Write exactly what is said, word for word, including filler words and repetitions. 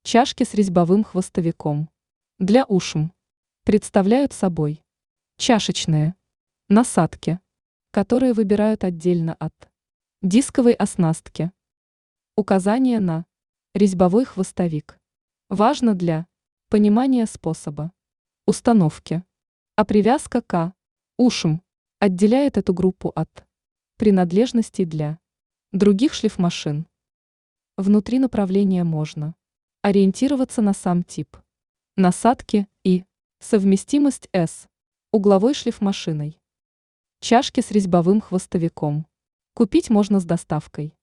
Чашки с резьбовым хвостовиком. Для ушм. Представляют собой чашечные насадки, которые выбирают отдельно от дисковой оснастки. Указание на резьбовой хвостовик важно для понимания способа установки, а привязка к ушам отделяет эту группу от принадлежностей для других шлифмашин. Внутри направления можно ориентироваться на сам тип насадки и совместимость с угловой шлифмашиной. Чашки с резьбовым хвостовиком. Купить можно с доставкой.